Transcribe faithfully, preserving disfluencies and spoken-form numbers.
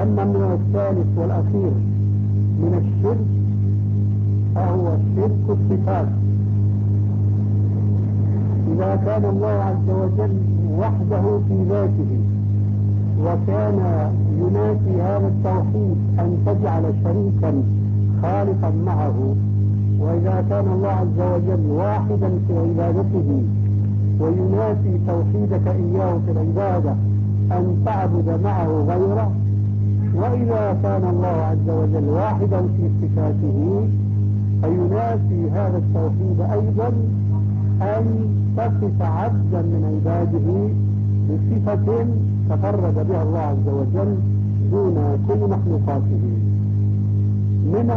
أما النوع الثالث والأخير من الشرك فهو شرك الصفات. إذا كان الله عز وجل وحده في ذاته وكان ينافي هذا التوحيد أن تجعل شريكا خالقا معه، وإذا كان الله عز وجل واحدا في عبادته وينافي توحيدك إياه في العبادة أن تعبد معه غيره، وإذا كان الله عز وجل واحدا في صفاته فينافي هذا التوحيد أيضا أن تصف عبدا من عباده بصفة تفرد بها الله عز وجل دون كل مخلوقاته. من